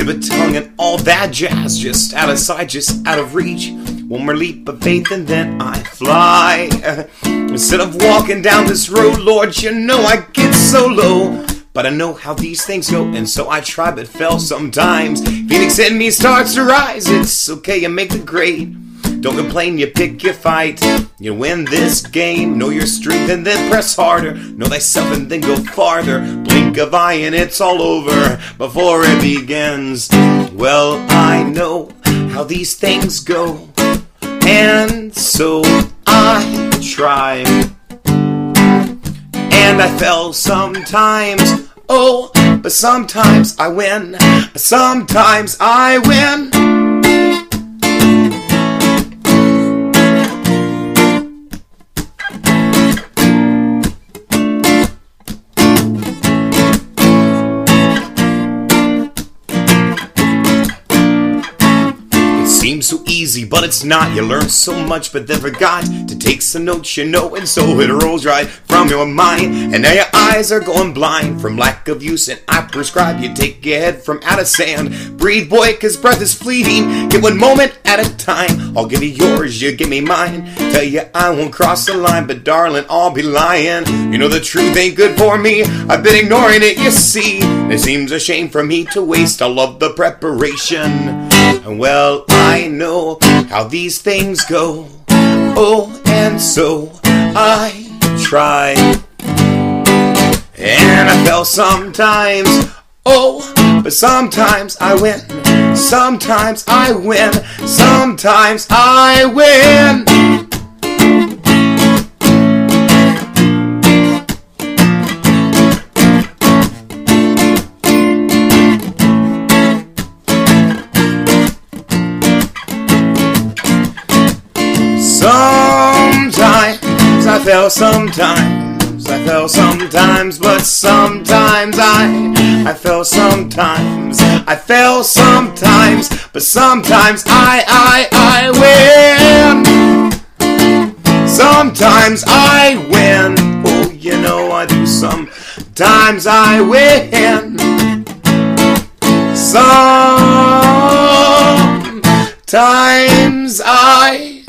tip of tongue and all that jazz. Just out of sight, just out of reach. One more leap of faith and then I fly. Instead of walking down this road, Lord, you know I get so low. But I know how these things go, and so I try but fail sometimes. Phoenix in me starts to rise. It's okay, you make the grade. Don't complain, you pick your fight. You win this game. Know your strength and then press harder. Know thyself and then go farther. Blink of eye and it's all over before it begins. Well, I know how these things go, and so I try. And I fell sometimes, oh, but sometimes I win. Sometimes I win. Seems so easy, but it's not. You learn so much, but then forgot to take some notes, you know, and so it rolls right from your mind. And now your eyes are going blind from lack of use, and I prescribe you take your head from out of sand. Breathe, boy, cause breath is fleeting. Get one moment at a time. I'll give you yours, you give me mine. Tell you I won't cross the line, but darling, I'll be lying. You know the truth ain't good for me. I've been ignoring it, you see. It seems a shame for me to waste all of the preparation. Well, I know how these things go. Oh, and so I try. And I fell sometimes, oh, but sometimes I win. Sometimes I win. Sometimes I win. Sometimes I fell, sometimes I fell, sometimes, but sometimes I fell, sometimes I fell, sometimes, but sometimes I win. Sometimes I win. Oh, you know I do. Sometimes I win. Sometimes I